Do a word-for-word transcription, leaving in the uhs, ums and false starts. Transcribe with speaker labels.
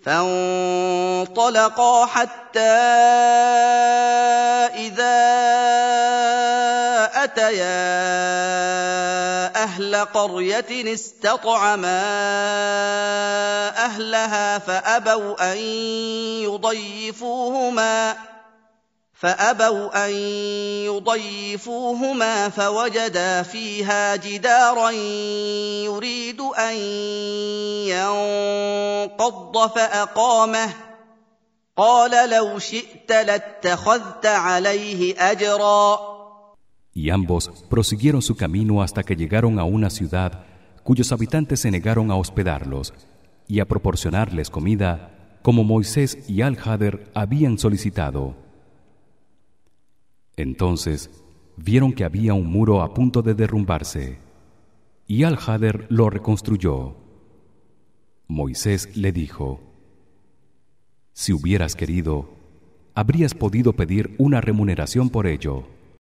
Speaker 1: فانطلقا حتى إذا أتيا أهل قرية استطعما أهلها فأبوا أن يضيفوهما فأبوا أن يضيفوهما فوجدا فيها جدارا يريد أن ينقض فأقامه قال لو شئت لاتخذت عليه أجرا.
Speaker 2: Y ambos prosiguieron su camino hasta que llegaron a una ciudad cuyos habitantes se negaron a hospedarlos y a proporcionarles comida como Moisés y Al-Hader habían solicitado. Entonces vieron que había un muro a punto de derrumbarse y Al-Hader lo reconstruyó. Moisés le dijo: Si hubieras querido, habrías podido pedir una remuneración por ello.